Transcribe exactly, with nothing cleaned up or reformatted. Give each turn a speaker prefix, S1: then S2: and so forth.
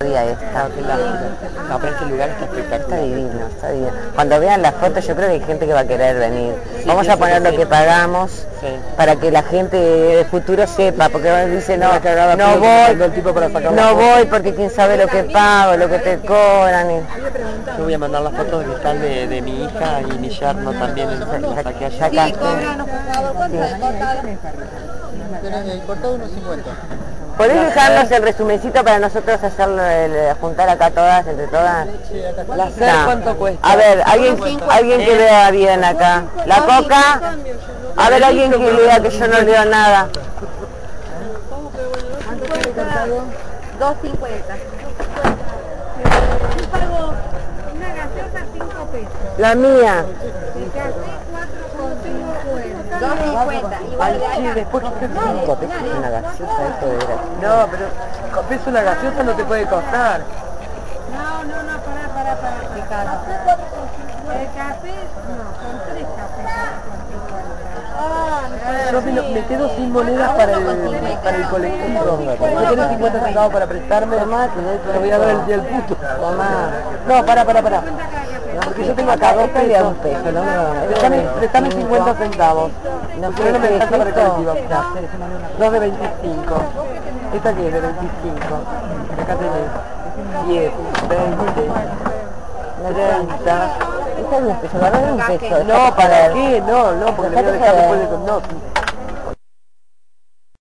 S1: había esta.
S2: Ah, qué lástima. No, pero este lugar está espectacular.
S1: Está divino, está divino. Cuando vean las fotos yo creo que hay gente que va a querer venir.
S2: Sí,
S1: Vamos a poner lo que pagamos
S2: sí.
S1: para que la gente del futuro sepa, porque dice no,
S2: cagada,
S1: no
S2: el
S1: voy,
S2: tipo para sacar
S1: no voy porque quién sabe lo que pago, lo que te cobran. Y...
S2: Yo voy a mandar las fotos que están de, de mi hija y mi yerno también en la saqué allá.
S1: Acá.
S3: Sí, cóbranos, por favor. ¿Cuánto es el cortado?
S2: El cortado unos cincuenta.
S1: ¿Podés dejarnos el resumencito para nosotros hacerlo, el, juntar acá todas, entre todas?
S2: Sí, acá está.
S1: La
S2: cena, ¿cuánto cuesta?
S1: A ver, alguien, alguien que vea bien acá. La coca. A ver, alguien que lea, que yo no leo nada.
S3: dos cincuenta. Yo pago una gaseosa cinco pesos.
S1: La mía.
S3: El café cuatro con cincuenta. dos cincuenta. Igual de acá.
S1: Sí, después que cinco pesos una gaseosa, esto de gratis.
S2: No, pero cinco pesos una gaseosa no te puede costar.
S3: No, no, no, pará, pará, pará, Ricardo. El café, no, con tres cafés.
S2: Yo me, me quedo sin monedas para el, para el colectivo. ¿No tenés cincuenta centavos para prestarme?
S1: Tomá, te doy
S2: Te voy a dar el día del puto.
S1: Tomá.
S2: No, para, para, para. Porque yo tengo acá dos
S1: Esta de a un
S2: pesos.
S1: peso, no me lo
S2: Prestame, prestame cincuenta centavos.
S1: No
S2: Porque no me
S1: sé,
S2: alcanza para el
S1: ¿esto?
S2: colectivo. Dos de veinticinco. ¿Esta qué es de veinticinco? Acá tenés diez, veinte, treinta.
S1: Esta es un peso, la verdad es un peso.
S2: No, ¿para qué? No, no, porque le voy a dejar después de... No,